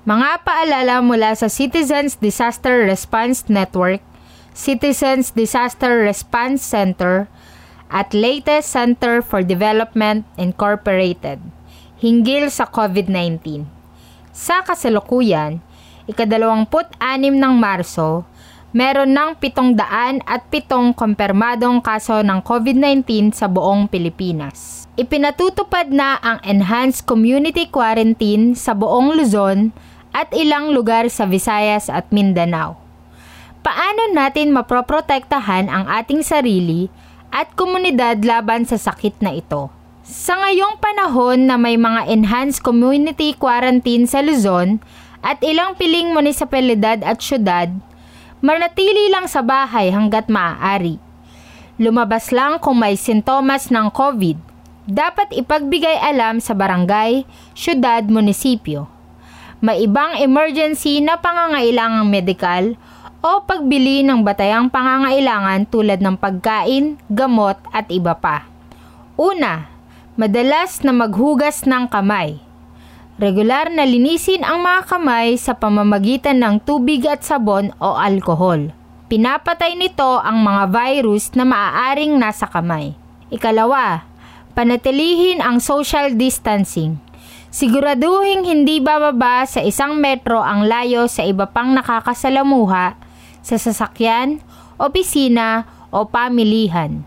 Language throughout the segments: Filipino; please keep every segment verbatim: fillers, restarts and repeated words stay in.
Mga paalala mula sa Citizens Disaster Response Network, Citizens Disaster Response Center, at latest Center for Development Incorporated, hinggil sa COVID nineteen. Sa kasalukuyan, ikadalawamput anim ng Marso, meron ng pitong daan at pitong kumpirmadong kaso ng COVID nineteen sa buong Pilipinas. Ipinatutupad na ang enhanced community quarantine sa buong Luzon at ilang lugar sa Visayas at Mindanao. Paano natin maproprotektahan ang ating sarili at komunidad laban sa sakit na ito? Sa ngayong panahon na may mga enhanced community quarantine sa Luzon at ilang piling munisipalidad at syudad, manatili lang sa bahay hanggat maaari. Lumabas lang kung may sintomas ng COVID. Dapat ipagbigay alam sa barangay, syudad, munisipyo. May ibang emergency na pangangailangang medikal o pagbili ng batayang pangangailangan tulad ng pagkain, gamot at iba pa. Una, madalas na maghugas ng kamay. Regular na linisin ang mga kamay sa pamamagitan ng tubig at sabon o alkohol. Pinapatay nito ang mga virus na maaaring nasa kamay. Ikalawa, panatilihin ang social distancing. Siguraduhin hindi bababa sa isang metro ang layo sa iba pang nakakasalamuha sa sasakyan, opisina o pamilihan.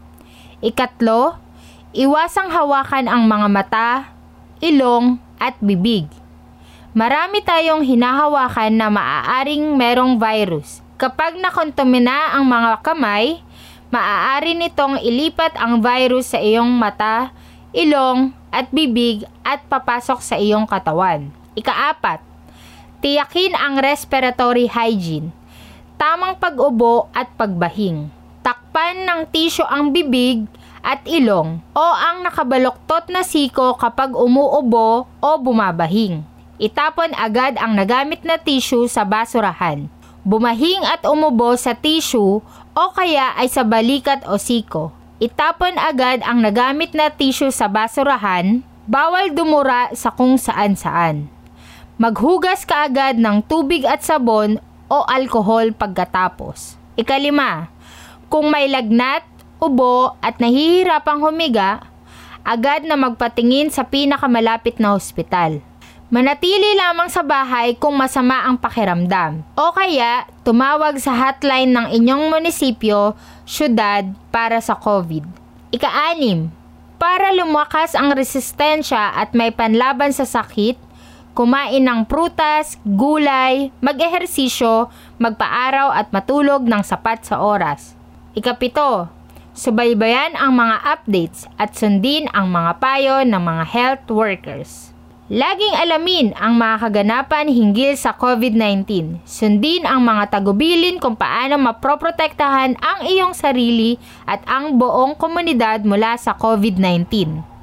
Ikatlo, iwasang hawakan ang mga mata, ilong at bibig. Marami tayong hinahawakan na maaaring merong virus. Kapag nakontamina ang mga kamay, maaari nitong ilipat ang virus sa iyong mata, ilong at bibig at papasok sa iyong katawan. Ikaapat, tiyakin ang respiratory hygiene. Tamang pag-ubo at pagbahing. Takpan ng tissue ang bibig at ilong o ang nakabaluktot na siko kapag umuubo o bumabahing. Itapon agad ang nagamit na tissue sa basurahan. Bumahing at umubo sa tissue o kaya ay sa balikat o siko. Itapon agad ang nagamit na tissue sa basurahan, bawal dumura sa kung saan-saan. Maghugas ka agad ng tubig at sabon o alkohol pagkatapos. Ikalima, kung may lagnat, ubo at nahihirapang humiga, agad na magpatingin sa pinakamalapit na ospital. Manatili lamang sa bahay kung masama ang pakiramdam o kaya tumawag sa hotline ng inyong munisipyo, syudad para sa COVID. Ika-anim, para lumakas ang resistensya at may panlaban sa sakit, kumain ng prutas, gulay, mag-ehersisyo, magpaaraw at matulog ng sapat sa oras. Ikapito, subaybayan ang mga updates at sundin ang mga payo ng mga health workers. Laging alamin ang mga kaganapan hinggil sa COVID nineteen. Sundin ang mga tagubilin kung paano maproprotektahan ang iyong sarili at ang buong komunidad mula sa COVID nineteen.